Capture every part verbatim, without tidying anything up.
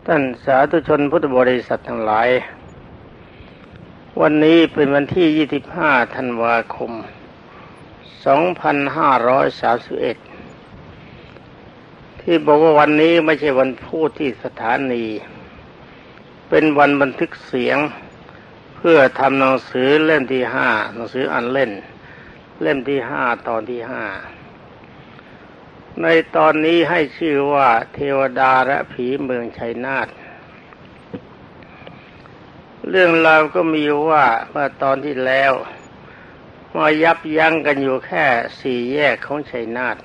ท่านสาธุชนพุทธบริษัททั้งหลายวันนี้เป็นวันที่ยี่สิบห้าธันวาคมสองพันห้าร้อยสามสิบเอ็ดที่บอกว่าวันนี้ไม่ใช่วันพูดที่สถานีเป็นวันบันทึกเสียงเพื่อทำหนังสือเล่มที่ห้าหนังสืออ่านเล่นเล่มที่ห้าตอนที่ห้าในตอนนี้ให้ชื่อว่าเทวดาและผีเมืองชัยนาทเรื่องราวก็มีว่าเมื่อตอนที่แล้วมายับยั้งกันอยู่แค่สี่แยกของชัยนาท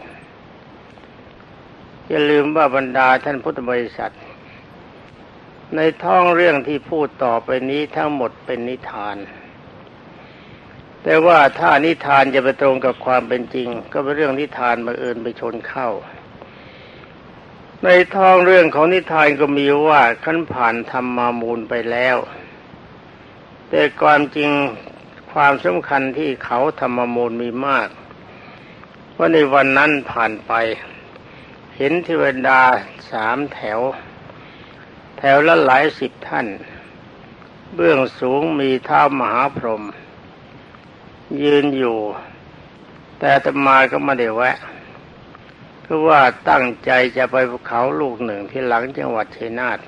อย่าลืมว่าบรรดาท่านพุทธบริษัทในท้องเรื่องที่พูดต่อไปนี้ทั้งหมดเป็นนิทานแต่ว่าถ้านิทานจะไปตรงกับความเป็นจริงก็เป็นเรื่องนิทานบังเอิญไปชนเข้าในท้องเรื่องของนิทานก็มีว่าขั้นผ่านธรรมามูลไปแล้วแต่ความจริงความสำคัญที่เขาธรรมมูลมีมากเพราะในวันนั้นผ่านไปเห็นเทวดาสามแถวแถวละหลายสิบท่านเบื้องสูงมีท้าวมหาพรหมยืนอยู่แต่อาตมาก็ไม่ได้แวะคือว่าตั้งใจจะไปภูเขาลูกหนึ่งที่หลังจังหวัดชัยนาท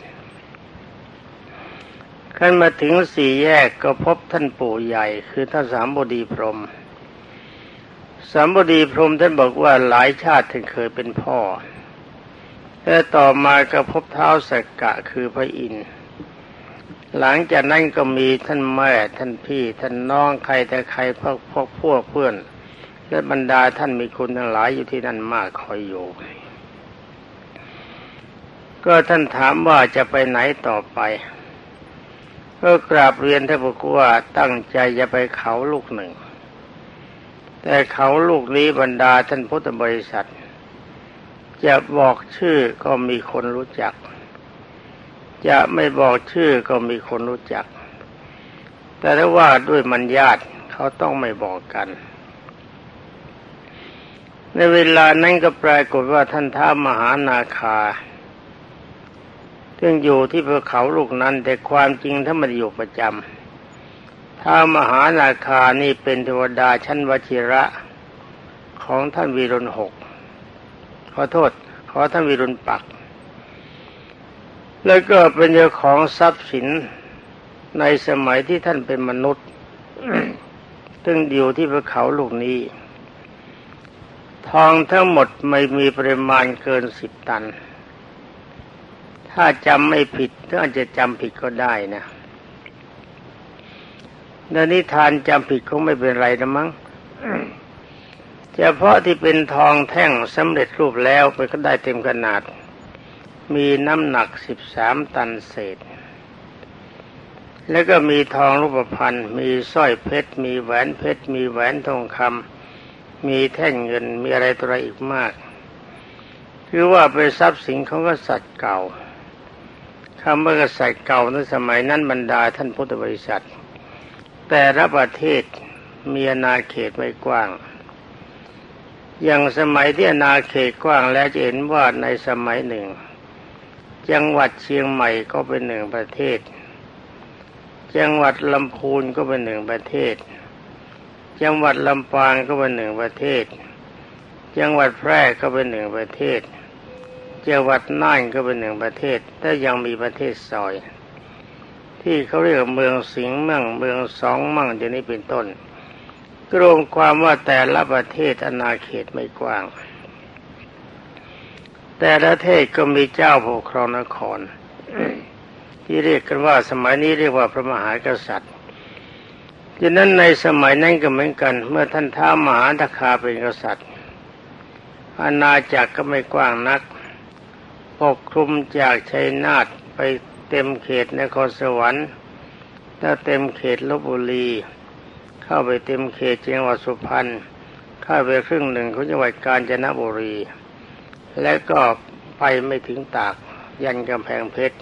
ขึ้นมาถึงสี่แยกก็พบท่านปู่ใหญ่คือท่านสามบดีพรหมสามบดีพรหมท่านบอกว่าหลายชาติท่านเคยเป็นพ่อและต่อมาก็พบท้าวสักกะคือพระอินทร์หลังจากนั้นก็มีท่านแม่ท่านพี่ท่านน้องใครแต่ใครพวกพวกพวกเพื่อนและบรรดาท่านมีคุณทั้งหลายอยู่ที่นั่นมากคอยอยู่ก็ท่านถามว่าจะไปไหนต่อไปก็กราบเรียนท่านบอกว่าตั้งใจจะไปเขาลูกหนึ่งแต่เขาลูกนี้บรรดาท่านพุทธบริษัทจะบอกชื่อก็มีคนรู้จักจะไม่บอกชื่อก็มีคนรู้จักแต่ถ้าว่าด้วยมัญญาติเขาต้องไม่บอกกันในเวลานั้นก็ปรากฏว่าท่านท้าวมหานาคาซึ่งอยู่ที่ภูเขาลูกนั้นแต่ความจริงถ้ามันอยู่ประจำท้าวมหานาคานี่เป็นเทวดาชั้นวชิระของท่านวีรุณหกขอโทษขอท่านวีรุณปักแล้วก็เป็นเจ้าของทรัพย์สินในสมัยที่ท่านเป็นมนุษย์ ซึ่งอยู่ที่ภูเขาลูกนี้ทองทั้งหมดไม่มีปริมาณเกินสิบตันถ้าจำไม่ผิดถ้าอาจจะจำผิดก็ได้นะในนิทานจำผิดคงไม่เป็นไรนะมั้ง เฉพาะที่เป็นทองแท่งสำเร็จรูปแล้วไปก็ได้เต็มขนาดมีน้ำหนักสิบสามตันเศษแล้วก็มีทองรูปพรรณมีสร้อยเพชรมีแหวนเพชรมีแหวนทองคำมีแท่งเงินมีอะไรตัวอะไรอีกมากคือว่าเป็นทรัพย์สินของกษัตริย์เก่าคำว่ากษัตริย์เก่าในสมัยนั้นบรรดาท่านพุทธบริษัทแต่ละประเทศมีอาณาเขตไม่กว้างอย่างสมัยที่อาณาเขตกว้างแล้วจะเห็นว่าในสมัยหนึ่งจังหวัดเชียงใหม่ก็เป็นหนึ่งประเทศจังหวัดลำพูนก็เป็นหนึ่งประเทศจังหวัดลำปางก็เป็นหนึ่งประเทศจังหวัดแพร่ก็เป็นหนึ่งประเทศจังหวัดน่านก็เป็นหนึ่งประเทศแต่ยังมีประเทศซอยที่เขาเรียกเมืองสิงห์มั่งเมืองสองมั่งอย่างนี้เป็นต้นรวมความว่าแต่ละประเทศอาณาเขตไม่กว้างแต่ละประเทศก็มีเจ้าปกครองนคร ที่เรียกกันว่าสมัยนี้เรียกว่าพระมหากษัตริย์ดังนั้นในสมัยนั้นก็เหมือนกันเมื่อท่านท้าวมหานาคาเป็นกษัตริย์อาณาจักรก็ไม่กว้างนักปกคลุมจากชัยนาทไปเต็มเขตนครสวรรค์แล้วเต็มเขตลพบุรีเข้าไปเต็มเขตจังหวัดสุพรรณเข้าไปครึ่งหนึ่งของจังหวัดกาญจนบุรีและก็ไปไม่ถึงตากยันกำแพงเพชร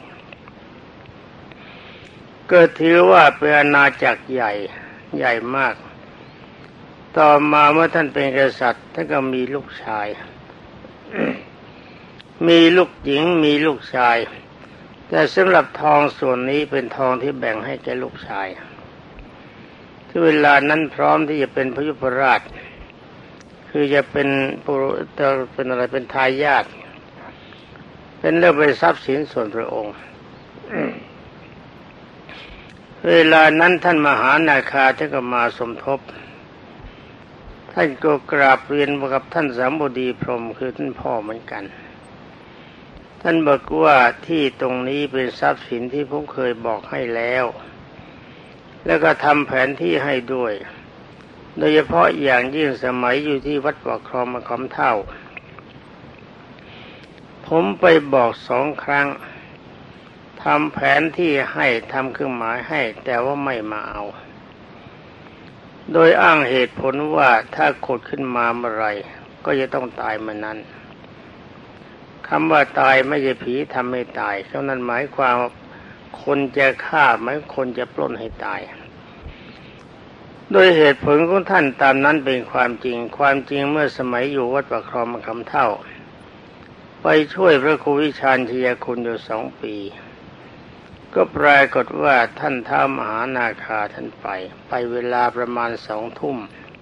ก็ถือว่าเป็นอาณาจักรใหญ่ใหญ่มาก ต่อมาเมื่อท่านเป็นกษัตริย์ท่านก็มีลูกชาย มีลูกหญิงมีลูกชายแต่สำหรับทองส่วนนี้เป็นทองที่แบ่งให้แก่ลูกชายที่เวลานั้นพร้อมที่จะเป็นพระยุพราชคือจะเป็นปุจะเป็นอะไรเป็นทายาทเป็นเรื่องเป็นทรัพย์สินส่วนพระองค์เวลานั้นท่านมหานาคาท่านก็มาสมทบท่านก็กราบเรียนกับท่านสามบดีพรหมคือท่านพ่อเหมือนกันท่านบอกว่าที่ตรงนี้เป็นทรัพย์สินที่ผมเคยบอกให้แล้วแล้วก็ทำแผนที่ให้ด้วยโดยเฉพาะอย่างยิ่งสมัยอยู่ที่วัดปากคลองมะขามเท่าผมไปบอกสองครั้งทำแผนที่ให้ทำเครื่องหมายให้แต่ว่าไม่มาเอาโดยอ้างเหตุผลว่าถ้าขุดขึ้นมาเมื่อไรก็จะต้องตายเมื่อนั้นคำว่าตายไม่ใช่ผีทำให้ตายเพราะนั้นหมายความว่าคนจะฆ่าหมายคนจะปล้นให้ตายโดยเหตุผลของท่านตามนั้นเป็นความจริงความจริงเมื่อสมัยอยู่วัดปากคลองมะขามเท่าไปช่วยพระครูวิชาญชัยคุณอยู่สองปีก็ปรากฏว่าท่านท้าวมหานาคาท่านไปไปเวลาประมาณสองทุ่ม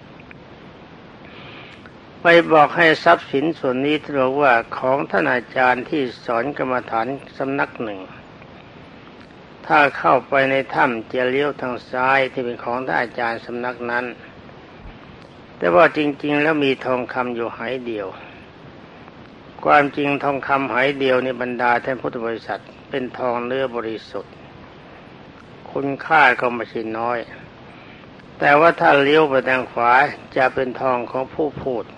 ไปบอกให้ทรัพย์สินส่วนนี้ที่บอกว่าของท่านอาจารย์ที่สอนกรรมฐานสำนักหนึ่งถ้าเข้าไปในถ้ำจะเลี้ยวทางซ้ายที่เป็นของท่านอาจารย์สำนักนั้นแต่ว่าจริงๆแล้วมีทองคำอยู่หายเดียวความจริงทองคำหายเดียวในบรรดาท่านพุทธบริษัทเป็นทองเนื้อบริสุทธิ์คุณค่าก็ไม่ใช่น้อยแต่ว่าถ้าเลี้ยวไปทางขวาจะเป็นทองของผู้พูด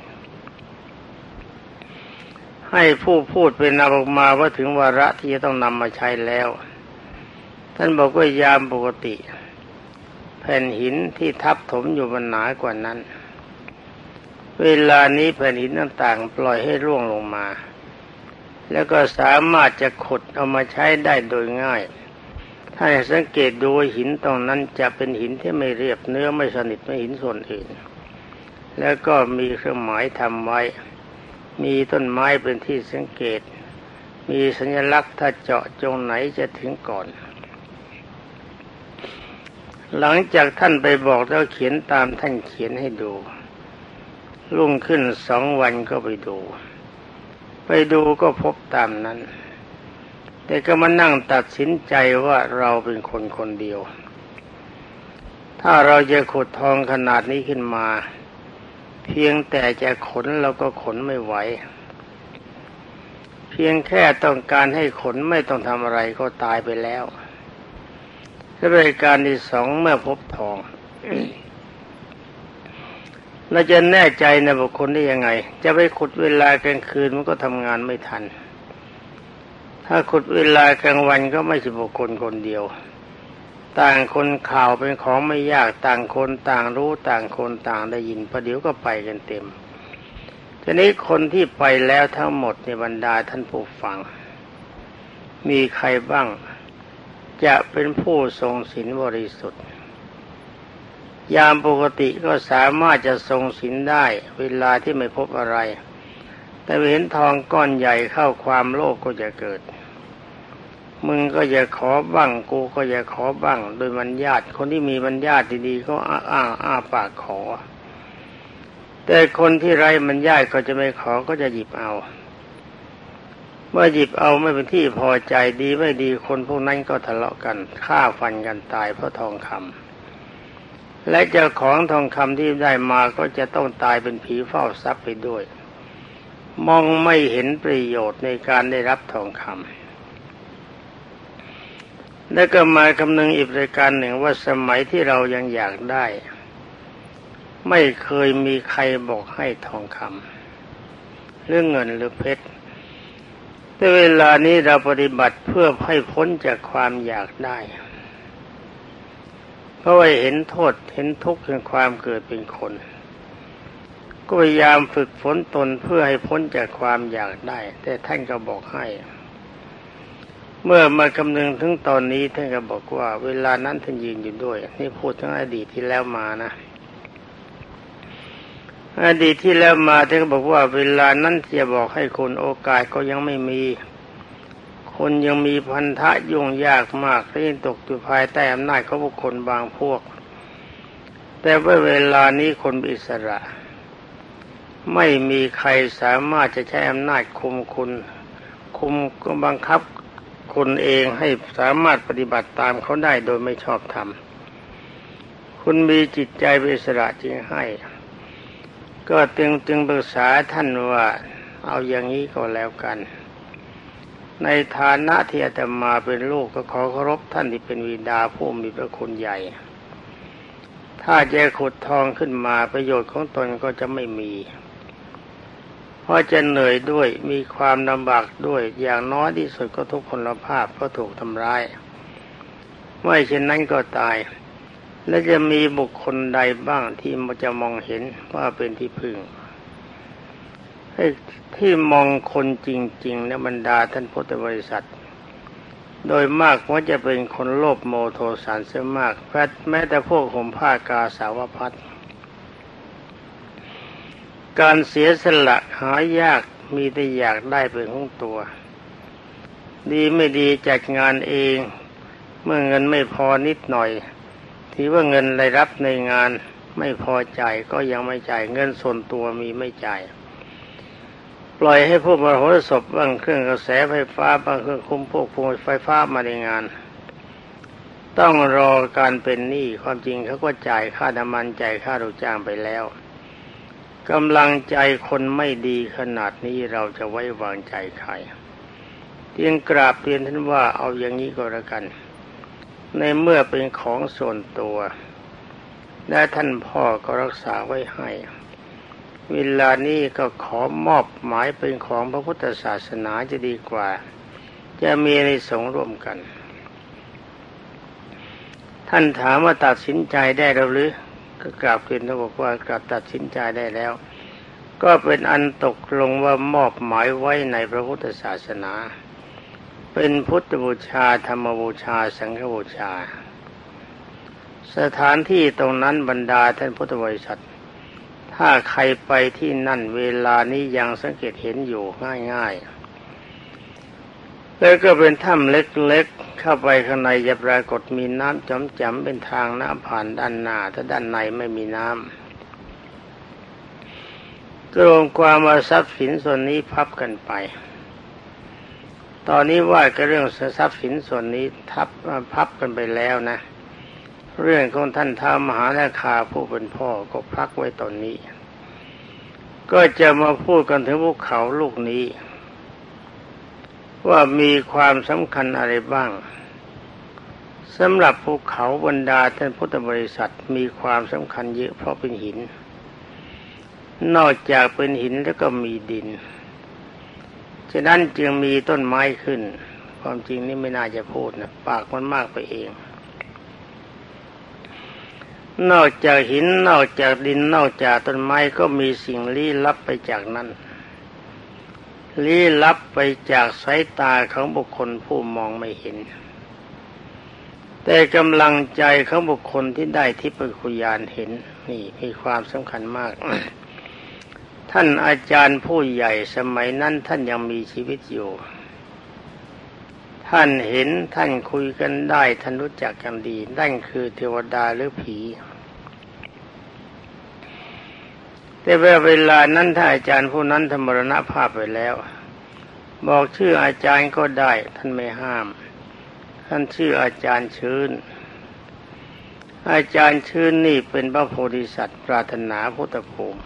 ให้ผู้พูดเป็นนำออกมาว่าถึงวาระที่จะต้องนำมาใช้แล้วท่านบอกว่ายามปกติแผ่นหินที่ทับถมอยู่มันหนากว่านั้นเวลานี้แผ่นหินต่างๆปล่อยให้ร่วงลงมาแล้วก็สามารถจะขุดเอามาใช้ได้โดยง่ายถ้าสังเกตดูหินตรงนั้นจะเป็นหินที่ไม่เรียบเนื้อไม่สนิทไม่หินส่วนอื่นแล้วก็มีเครื่องหมายทำไว้มีต้นไม้เป็นที่สังเกตมีสัญลักษณ์ถ้าเจาะจงไหนจะถึงก่อนหลังจากท่านไปบอกแล้วเขียนตามท่านเขียนให้ดูรุ่งขึ้นสองวันก็ไปดูไปดูก็พบตามนั้นแต่ก็มานั่งตัดสินใจว่าเราเป็นคนคนเดียวถ้าเราจะขุดทองขนาดนี้ขึ้นมาเพียงแต่จะขนเราก็ขนไม่ไหวเพียงแค่ต้องการให้ขนไม่ต้องทำอะไรก็ตายไปแล้วและบริการที่สองเมื่อพบทอง เราจะแน่ใจในบุคคลได้ยังไงจะไปขุดเวลากลางคืนมันก็ทำงานไม่ทันถ้าขุดเวลากลางวันก็ไม่ใช่บุคคลคนเดียวต่างคนข่าวเป็นของไม่ยากต่างคนต่างรู้ต่างคนต่างได้ยินประเดี๋ยวก็ไปกันเต็มทีนี้คนที่ไปแล้วทั้งหมดในบรรดาท่านผู้ฟังมีใครบ้างจะเป็นผู้ทรงศีลบริสุทธิ์ยามปกติก็สามารถจะทรงศีลได้เวลาที่ไม่พบอะไรแต่เห็นทองก้อนใหญ่เข้าความโลภก็จะเกิดมึงก็อย่าขอบ้างกูก็อย่าขอบ้างโดยมัญญาติคนที่มีมัญญาติดีๆก็อ้าอ้าอ้าปากขอแต่คนที่ไร้มัญญาติก็จะไม่ขอก็จะหยิบเอาเมื่อหยิบเอาไม่เป็นที่พอใจดีไม่ดีคนพวกนั้นก็ทะเลาะกันฆ่าฟันกันตายเพราะทองคำและเจ้าของทองคำที่ได้มาก็จะต้องตายเป็นผีเฝ้าทรัพย์ไปด้วยมองไม่เห็นประโยชน์ในการได้รับทองคำและก็มาคำนึงอีกรายการหนึ่งว่าสมัยที่เรายังอยากได้ไม่เคยมีใครบอกให้ทองคำเรื่องเงินหรือเพชรแต่เวลานี้เราปฏิบัติเพื่อให้พ้นจากความอยากได้เพราะว่าเห็นโทษเห็นทุกข์แห่งความเกิดเป็นคนก็พยายามฝึกฝนตนเพื่อให้พ้นจากความอยากได้แต่ท่านก็บอกให้เมื่อมาคำนึงถึงตอนนี้ท่านก็บอกว่าเวลานั้นท่านยืนอยู่ด้วยนี่พูดถึงอดีตที่แล้วมานะอดีตที่แล้วมาท่านก็บอกว่าเวลานั้นจะบอกให้คนโอกาสก็ยังไม่มีคคนยังมีพันธะยุ่งยากมากและยังตกอยู่ภายใต้อำนาจของบุคคลบางพวกแต่ว่าเวลานี้คนอิสระไม่มีใครสามารถจะใช้อำนาจคุมคุณคุมก็บังคับคุณเองให้สามารถปฏิบัติตามเขาได้โดยไม่ชอบธรรมคุณมีจิตใจเป็นอิสระจึงให้ก็จึงจึงปรึกษาท่านว่าเอาอย่างนี้ก็แล้วกันในฐานะที่อาตมาเป็นลูกก็ขอเคารพท่านที่เป็นบิดาผู้มีพระคุณใหญ่ถ้าจะขุดทองขึ้นมาประโยชน์ของตนก็จะไม่มีเพราะจะเหนื่อยด้วยมีความลำบากด้วยอย่างน้อยที่สุดก็ทุกพลภาพเพราะถูกทำร้ายไม่เช่นนั้นก็ตายและจะมีบุคคลใดบ้างที่มันจะมองเห็นว่าเป็นที่พึ่งให้ที่มองคนจริงๆในบรรดาท่านพุทธบริษัทโดยมากว่าจะเป็นคนโลภโมโทสันเสียมากแม้แต่พวกห่มผ้ากาสาวพัสการเสียสละหายากมีแต่อยากได้เป็นของตัวดีไม่ดีจัดงานเองเมื่อเงินไม่พอนิดหน่อยที่ว่าเงินรายรับในงานไม่พอจ่ายก็ยังไม่จ่ายเงินส่วนตัวมีไม่จ่ายปล่อยให้พวกมโหรสพบ้างเครื่องกระแสไฟฟ้าบ้างเครื่องคุมพวกพวงไฟฟ้ามาในงานต้องรอการเป็นหนี้ความจริงเขาก็จ่ายค่าน้ำมันจ่ายค่าลูกจ้างไปแล้วกำลังใจคนไม่ดีขนาดนี้เราจะไว้วางใจใครจึงกราบเรียนท่านว่าเอาอย่างนี้ก็แล้วกันในเมื่อเป็นของส่วนตัวและท่านพ่อก็รักษาไว้ให้เวลานี้ก็ขอมอบหมายเป็นของพระพุทธศาสนาจะดีกว่าจะมีในสงฆ์ร่วมกันท่านถามว่าตัดสินใจได้แล้วหรือก็กราบเรียนท่านบอกว่ากราบตัดสินใจได้แล้วก็เป็นอันตกลงว่ามอบหมายไว้ในพระพุทธศาสนาเป็นพุทธบูชาธรรมบูชาสังฆบูชาสถานที่ตรงนั้นบรรดาท่านพุทธบริษัทถ้าใครไปที่นั่นเวลานี้ยังสังเกตเห็นอยู่ง่ายๆแล้วก็เป็นถ้ำเล็กๆเข้าไปข้างในจะปรากฏมีน้ำจำๆเป็นทางน้ำผ่านด้านหน้าถ้าด้านในไม่มีน้ำรวมความว่าทรัพย์สินส่วนนี้พับกันไปตอนนี้ว่าก็เรื่องทรัพย์สินส่วนนี้ทับพับกันไปแล้วนะเรื่องของท่านท้าวมหานาคาผู้เป็นพ่อก็พักไว้ตอนนี้ก็จะมาพูดกันถึงภูเขาลูกนี้ว่ามีความสำคัญอะไรบ้างสำหรับภูเขาบรรดาท่านพุทธบริษัทมีความสำคัญเยอะเพราะเป็นหินนอกจากเป็นหินแล้วก็มีดินฉะนั้นจึงมีต้นไม้ขึ้นความจริงนี่ไม่น่าจะพูดนะปากมันมากไปเองนอกจากหินนอกจากดินนอกจากต้นไม้ก็มีสิ่งลี้ลับไปจากนั้นลี้ลับไปจากสายตาของบุคคลผู้มองไม่เห็นแต่กำลังใจของบุคคลที่ได้ทิพยญาณเห็นนี่มีความสำคัญมาก ท่านอาจารย์ผู้ใหญ่สมัยนั้นท่านยังมีชีวิตอยู่ท่านเห็นท่านคุยกันได้ท่านรู้จักกันดีนั่นคือเทวดาหรือผีแต่เวลานั้นถ้าอาจารย์ผู้นั้นธรรมรณภาพไปแล้วบอกชื่ออาจารย์ก็ได้ท่านไม่ห้ามท่านชื่ออาจารย์ชื้นอาจารย์ชื้นนี่เป็นพระโพธิสัตว์ปรารถนาพุทธภูมิ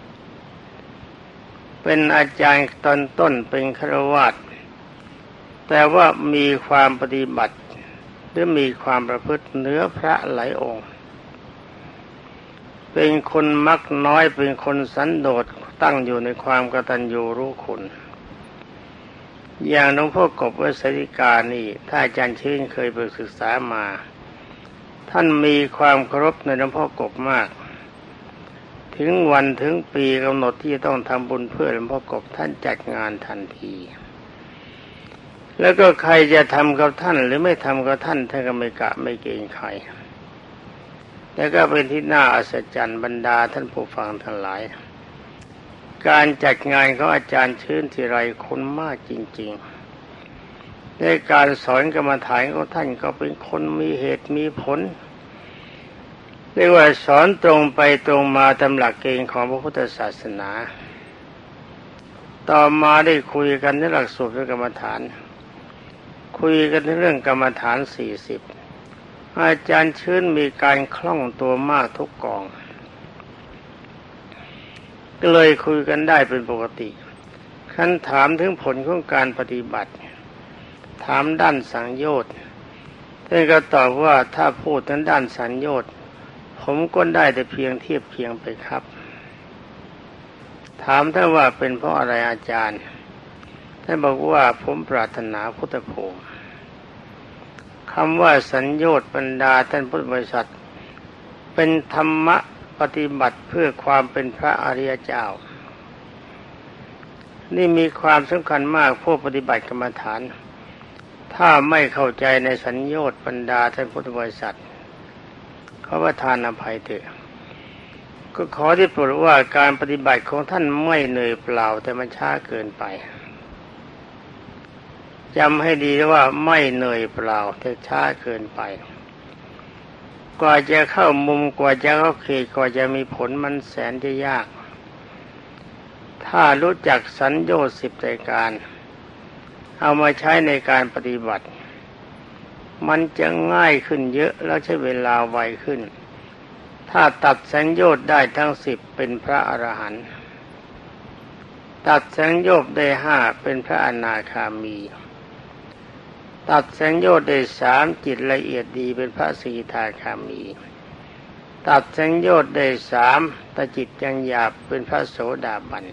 เป็นอาจารย์ตอนต้นเป็นฆราวาสแต่ว่ามีความปฏิบัติหรือมีความประพฤติเหนือพระหลายองค์เป็นคนมักน้อยเป็นคนสันโดษตั้งอยู่ในความกตัญญูรู้คุณอย่างหลวงพ่อกบวัดสริกานี่ถ้าอาจารย์ชื่นเคยไปศึกษามาท่านมีความเคารพในหลวงพ่อกบมากถึงวันถึงปีกำหนดที่ต้องทำบุญเพื่อหลวงพ่อกบท่านจัดงานทันทีแล้วก็ใครจะทำกับท่านหรือไม่ทำกับท่านท่านก็ไม่กะไม่เกรงใครแล้วก็เป็นที่น่าอัศจรรย์บรรดาท่านผู้ฟังทั้งหลายการจัดงานของอาจารย์ชื้นทีไรคนมากจริงๆในการสอนกรรมฐานของท่านก็เป็นคนมีเหตุมีผลเรียกว่าสอนตรงไปตรงมาตามหลักเกณฑ์ของพระพุทธศาสนาต่อมาได้คุยกันในหลักสูตรกรรมฐานคุยกันในเรื่องกรรมฐานสี่สิบอาจารย์ชื้นมีการคล่องตัวมากทุกกองก็เลยคุยกันได้เป็นปกติขั้นถามถึงผลของการปฏิบัติถามด้านสังโยชน์ท่านก็ตอบว่าถ้าพูดถึงด้านสังโยชน์ผมก็ได้แต่เพียงเทียบเคียงไปครับถามท่านว่าเป็นเพราะอะไรอาจารย์ท่านบอกว่าผมปรารถนาพุทธภูมิคำว่าสัญโยชน์บรรดาท่านพุทธบริษัทเป็นธรรมะปฏิบัติเพื่อความเป็นพระอริยเจ้านี่มีความสำคัญมากผู้ปฏิบัติกรรมฐานถ้าไม่เข้าใจในสัญโยชน์บรรดาท่านพุทธบริษัทขอประทานอภัยเถอะก็ขอที่โปรดว่าการปฏิบัติของท่านไม่เหนื่อยเปล่าแต่มันช้าเกินไปจำให้ดีว่าไม่เหนื่อยเปล่าแต่ช้าเกินไปกว่าจะเข้ามุมกว่าจะเข้าเขตกว่าจะมีผลมันแสนจะยากถ้ารู้จักสัญโยชน์สิบรายการเอามาใช้ในการปฏิบัติมันจะง่ายขึ้นเยอะแล้วใช้เวลาไวขึ้นถ้าตัดสัญโยชน์ได้ทั้งสิบเป็นพระอรหันต์ตัดสัญโยชน์ได้ห้าเป็นพระอนาคามีตัดสัญโยชน์ได้สามจิตละเอียดดีเป็นพระสกิทาคามีตัดสัญโยชน์ได้สามแต่จิตยังหยาบเป็นพระโสดาบัน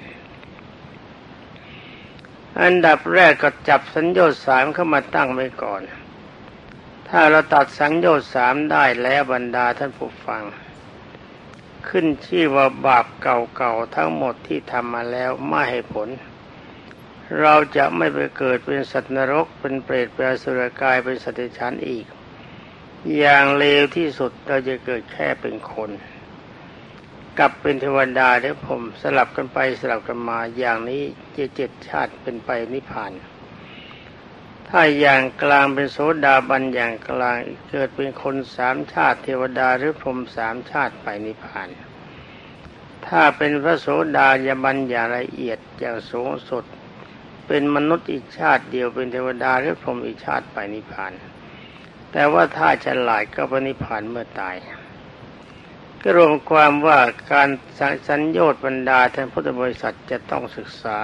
อันดับแรกก็จับสัญโยชน์สามเข้ามาตั้งไว้ก่อนถ้าเราตัดสัญโยชน์สามได้แล้วบรรดาท่านผู้ฟังขึ้นชื่อว่าบาปเก่าๆทั้งหมดที่ทำมาแล้วไม่ให้ผลเราจะไม่ไปเกิดเป็นสัตว์นรกเป็นเปรตเป็นอสุรกายเป็นสัตว์เดรัจฉานอีกอย่างเลวที่สุดเราจะเกิดแค่เป็นคนกลับเป็นเทวดาหรือพรหมสลับกันไปสลับกันมาอย่างนี้จะเจ็ดชาติเป็นไปนิพพานถ้าอย่างกลางเป็นโสดาบันอย่างกลางเกิดเป็นคนสามชาติเทวดาหรือพรหมสามชาติไปนิพพานถ้าเป็นพระโสดาบันอย่างละเอียดอย่างสูงสุดเป็นมนุษย์อีกชาติเดียวเป็นเทวดาหรือพรหมอีกชาติไปนิพพานแต่ว่าถ้าฉลาดก็ไปนิพพานเมื่อตายก็รวมความว่าการสัญโยชน์บรรดาท่านพุทธบริษัทจะต้องศึกษา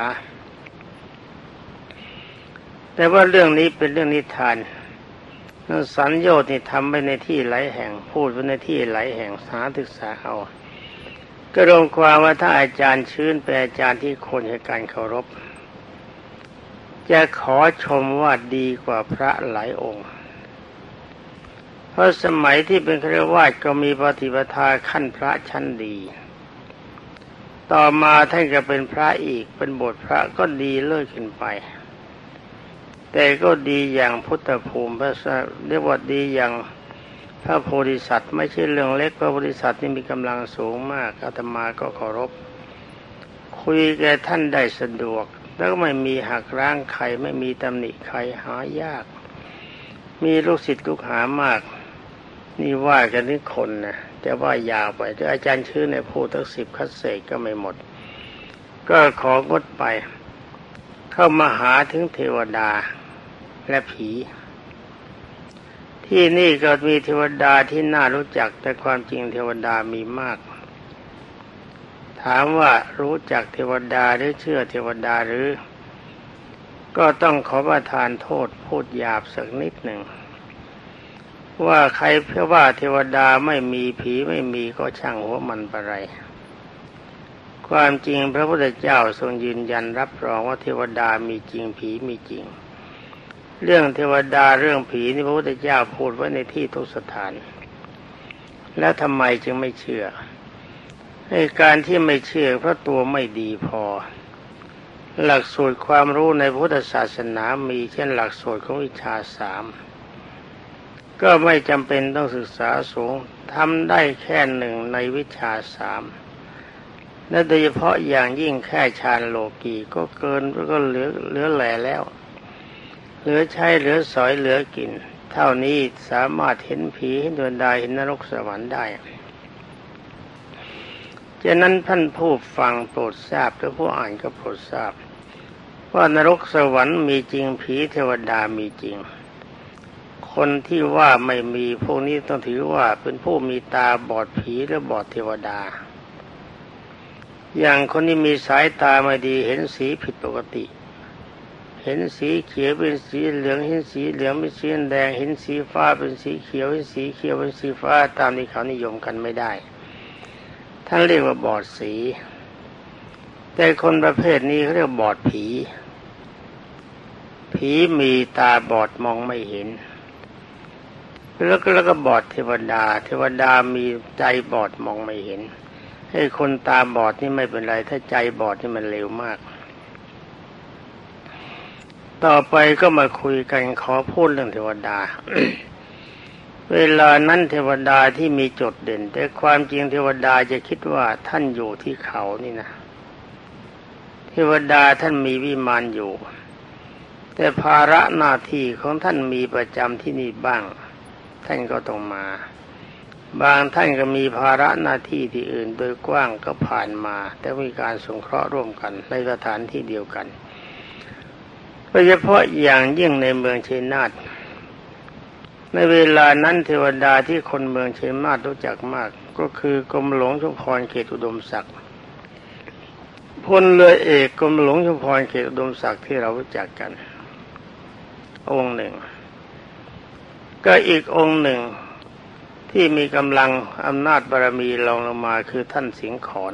แต่ว่าเรื่องนี้เป็นเรื่องนิทานสัญโยชน์นี่ทำไปในที่หลายแห่งพูดไปในที่หลายแห่งหาศึกษาเอาก็รวมความว่าถ้าอาจารย์ชื้นเป็นอาจารย์ที่คนให้การเคารพจะขอชมว่าดีกว่าพระหลายองค์เพราะสมัยที่เป็นฆราวาสก็มีปฏิปทาขั้นพระชั้นดีต่อมาท่านก็เป็นพระอีกเป็นบทพระก็ดีเลิศขึ้นไปแต่ก็ดีอย่างพุทธภูมิพระเรียกว่าดีอย่างพระโพธิสัตว์ไม่ใช่เรื่องเล็กพระโพธิสัตว์นี่มีกำลังสูงมากอาตมาก็เคารพคุยแก่ท่านได้สะดวกแล้วก็ไม่มีหักล้างใครไม่มีตำหนิใครหายากมีลูกศิษย์ลูกหามากนี่ว่ากันนี่คนนะแต่ว่ายาวไปถ้าอาจารย์ชื่อในพูดทั้งสิบคัดเศษก็ไม่หมดก็ของดไปเข้ามาหาถึงเทวดาและผีที่นี่ก็มีเทวดาที่น่ารู้จักแต่ความจริงเทวดามีมากถามว่ารู้จักเทวดาหรือเชื่อเทวดาหรือก็ต้องขอประทานโทษพูดหยาบสักนิดหนึ่งว่าใครเพื่อว่าเทวดาไม่มีผีไม่มีก็ช่างหัวมันปะไรความจริงพระพุทธเจ้าทรงยืนยันรับรองว่าเทวดามีจริงผีมีจริงเรื่องเทวดาเรื่องผีนี่พระพุทธเจ้าพูดไว้ในที่ทุกสถานแล้วทำไมจึงไม่เชื่อในการที่ไม่เชื่อเพราะตัวไม่ดีพอหลักสูตรความรู้ในพุทธศาสนามีเช่นหลักสูตรของวิชาสามก็ไม่จำเป็นต้องศึกษาสูงทำได้แค่หนึ่งในวิชาสามและโดยเฉพาะอย่างยิ่งแค่ฌานโลกีก็เกินก็เหลือเหลือแหล่แล้วเหลือใช้เหลือสอยเหลือกินเท่านี้สามารถเห็นผีเห็นดวงดาวเห็นนรกสวรรค์ได้ฉะนั้นท่านผู้ฟังโปรดทราบและผู้อ่านก็โปรดทราบว่านรกสวรรค์มีจริงผีเทวดามีจริงคนที่ว่าไม่มีพวกนี้ต้องถือว่าเป็นผู้มีตาบอดผีหรือบอดเทวดาอย่างคนที่มีสายตาไม่ดีเห็นสีผิดปกติเห็นสีเขียวเป็นสีเหลืองเห็นสีเหลืองเป็นสีแดงเห็นสีฟ้าเป็นสีเขียวเห็นสีเขียวเป็นสีฟ้าตามที่เขานิยมกันไม่ได้ท่านเรียกว่าบอดสีแต่คนประเภทนี้เขาเรียกบอดผีผีมีตาบอดมองไม่เห็นแล้วก็แล้วก็บอดเทวดาเทวดามีใจบอดมองไม่เห็นให้คนตาบอดนี่ไม่เป็นไรถ้าใจบอดนี่มันเร็วมากต่อไปก็มาคุยกันขอพูดเรื่องเทวดา เวลานั้นเทวดาที่มีจุดเด่นแต่ความจริงเทวดาจะคิดว่าท่านอยู่ที่เขานี่นะเทวดาท่านมีวิมานอยู่แต่ภาระหน้าที่ของท่านมีประจำที่นี่บ้างท่านก็ต้องมาบางท่านก็มีภาระหน้าที่ที่อื่นโดยกว้างก็ผ่านมาแต่มีการสงเคราะห์ร่วมกันในสถานที่เดียวกันโดยเฉพาะอย่างยิ่งในเมืองชัยนาทในเวลานั้นเทวดาที่คนเมืองชัยนาทรู้จักมากก็คือกรมหลวงชุมพรเขตอุดมศักดิ์พลเรือเอกกรมหลวงชุมพรเขตอุดมศักดิ์ที่เรารู้จักกันองค์หนึ่งก็อีกองค์หนึ่งที่มีกำลังอำนาจบารมีรองลงมาคือท่านสิงห์ขอน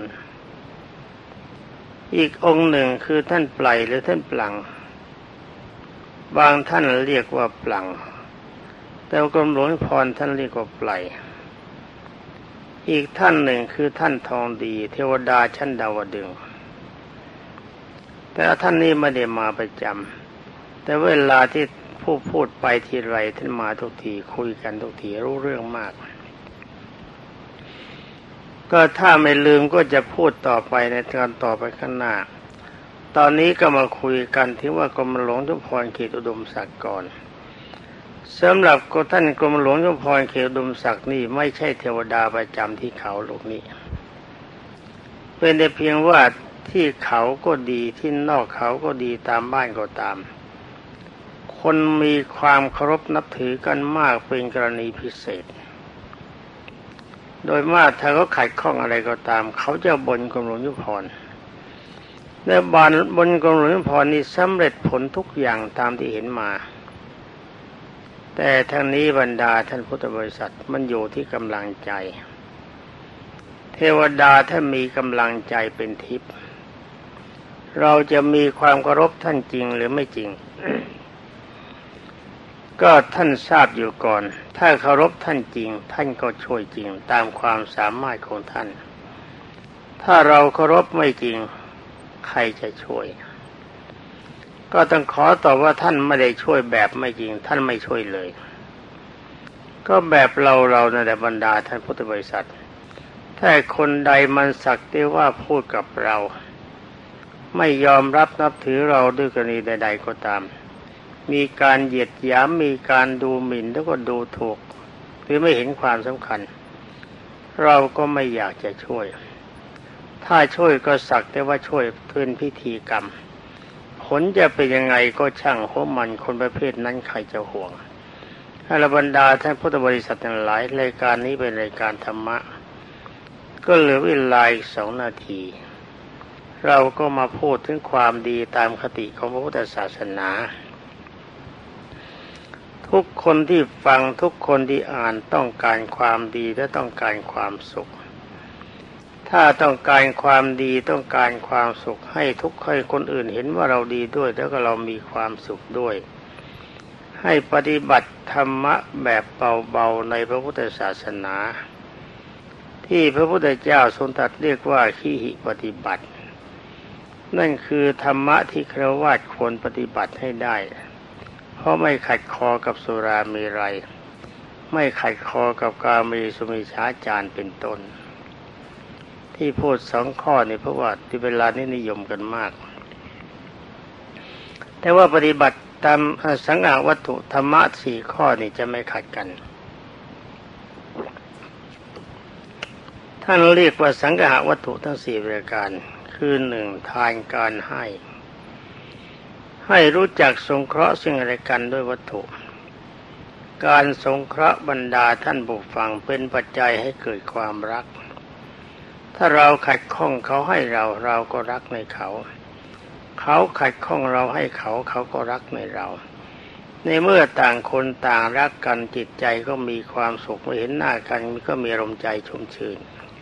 อีกองค์หนึ่งคือท่านไพรหรือท่านปลังบางท่านเรียกว่าปลังแต่กรมหลวงพรท่านเรียกว่าไพรอีกท่านหนึ่งคือท่านทองดีเทวดาชั้นดาวดึงส์แต่ท่านนี้ไม่ได้มาประจำแต่เวลาที่ผู้พูดไปทีไรท่านมาทุกทีคุยกันทุกทีรู้เรื่องมากก็ถ้าไม่ลืมก็จะพูดต่อไปในตอนต่อไปข้างหน้าตอนนี้ก็มาคุยกันที่ว่ากรมหลวงชุมพรเขตอุดมศักดิ์ก่อนสำหรับก็ท่านกรมหลวงชุมพรเขตอุดมศักดิ์นี่ไม่ใช่เทวดาประจำที่เขาโลกนี้เป็นแต่เพียงว่าที่เขาก็ดีที่นอกเขาก็ดีตามบ้านก็ตามคนมีความเคารพนับถือกันมากเป็นกรณีพิเศษโดยมากถ้าเขาขัดข้องอะไรก็ตามเขาจะบนกรมหลวงชุมพรและบนบนกรมหลวงชุมพรนี่สำเร็จผลทุกอย่างตามที่เห็นมาแต่ทางนี้บรรดาท่านพุทธบริษัทมันอยู่ที่กำลังใจเทวดาถ้ามีกำลังใจเป็นทิพย์เราจะมีความเคารพท่านจริงหรือไม่จริง ก็ท่านทราบอยู่ก่อนถ้าเคารพท่านจริงท่านก็ช่วยจริงตามความสามารถของท่านถ้าเราเคารพไม่จริงใครจะช่วยก็ต้องขอตอบว่าท่านไม่ได้ช่วยแบบไม่จริงท่านไม่ช่วยเลยก็แบบเราเราในบรรดาท่านพุทธบริษัทถ้าคนใดมันสักแต่ว่าพูดกับเราไม่ยอมรับนับถือเราด้วยกรณีใดๆก็ตามมีการเหยียดหยามมีการดูหมิ่นแล้วก็ดูถูกหรือไม่เห็นความสำคัญเราก็ไม่อยากจะช่วยถ้าช่วยก็สักแต่ว่าช่วยเป็นพิธีกรรมผลจะเป็นยังไงก็ช่างหัวมันคนประเภทนั้นใครจะห่วงอรบรรดาท่านพุทธบริษัททั้งหลายรายการนี้เป็นรายการธรรมะก็เหลือเวลาอีกสองนาทีเราก็มาพูดถึงความดีตามคติของพระพุทธศาสนาทุกคนที่ฟังทุกคนที่อ่านต้องการความดีและต้องการความสุขถ้าต้องการความดีต้องการความสุขให้ทุกคนคนอื่นเห็นว่าเราดีด้วยแล้วก็เรามีความสุขด้วยให้ปฏิบัติธรรมะแบบเบาๆในพระพุทธศาสนาที่พระพุทธเจ้าทรงตรัสเรียกว่าขีหิปฏิบัตินั่นคือธรรมะที่ฆราวาสควรปฏิบัติให้ได้เพราะไม่ขัดคอกับสุราเมรัยไม่ขัดคอกับกาเมสุมิจฉาจารเป็นต้นที่พูดสองข้อนี้เพราะว่าที่เวลานี้นิยมกันมากแต่ว่าปฏิบัติตามสังฆวัตถุธรรมะสี่ข้อนี่จะไม่ขัดกันท่านเรียกว่าสังฆวัตถุทั้งสี่ประการคือหนึ่งทานการให้ให้รู้จักสงเคราะห์ซึ่งอะไรกันด้วยวัตถุการสงเคราะห์บรรดาท่านผู้ฟังเป็นปัจจัยให้เกิดความรักถ้าเราขัดข้องเขาให้เราเราก็รักในเขาเขาขัดข้องเราให้เขาเขาก็รักในเราในเมื่อต่างคนต่างรักกันจิตใจก็มีความสุขเมื่อเห็นหน้ากันก็มีอารมณ์ใจชุ่มชื่น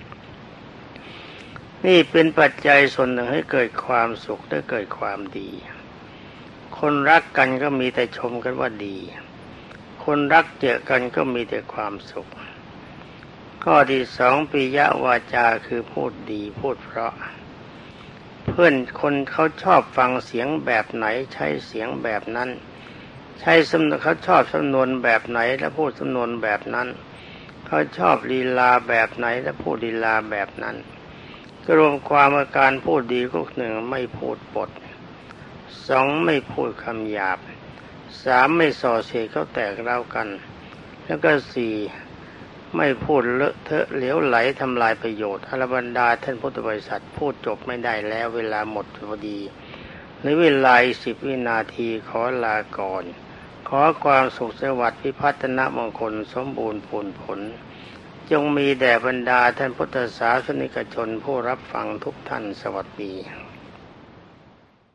นี่เป็นปัจจัยส่วนหนึ่งให้เกิดความสุขและเกิดความดีคนรักกันก็มีแต่ชมกันว่าดีคนรักเจอกันก็มีแต่ความสุขข้อที่สองปิยวาจาคือพูดดีพูดเพราะเพื่อนคนเขาชอบฟังเสียงแบบไหนใช้เสียงแบบนั้นใช้สำนวนเขาชอบสำนวนแบบไหนแล้วพูดสำนวนแบบนั้นเขาชอบลีลาแบบไหนแล้วพูดลีลาแบบนั้นก็รวมความว่าการพูดดีก็หนึ่งไม่พูดปดสองไม่พูดคำหยาบสามไม่ส่อเสียดเขาแตกเล่ากันแล้วก็สี่ไม่พูดเลอะเทอะเหลวไหลทำลายประโยชน์อรบรรดาท่านพุทธบริษัทพูดจบไม่ได้แล้วเวลาหมดพอดีในเวลาสิบวินาทีขอลาก่อนขอความสุขสวัสดิ์พิพัฒนมงคลสมบูรณ์ผลผลจงมีแด่บรรดาท่านพุทธศาสนิกชนผู้รับฟังทุกท่านสวัสดี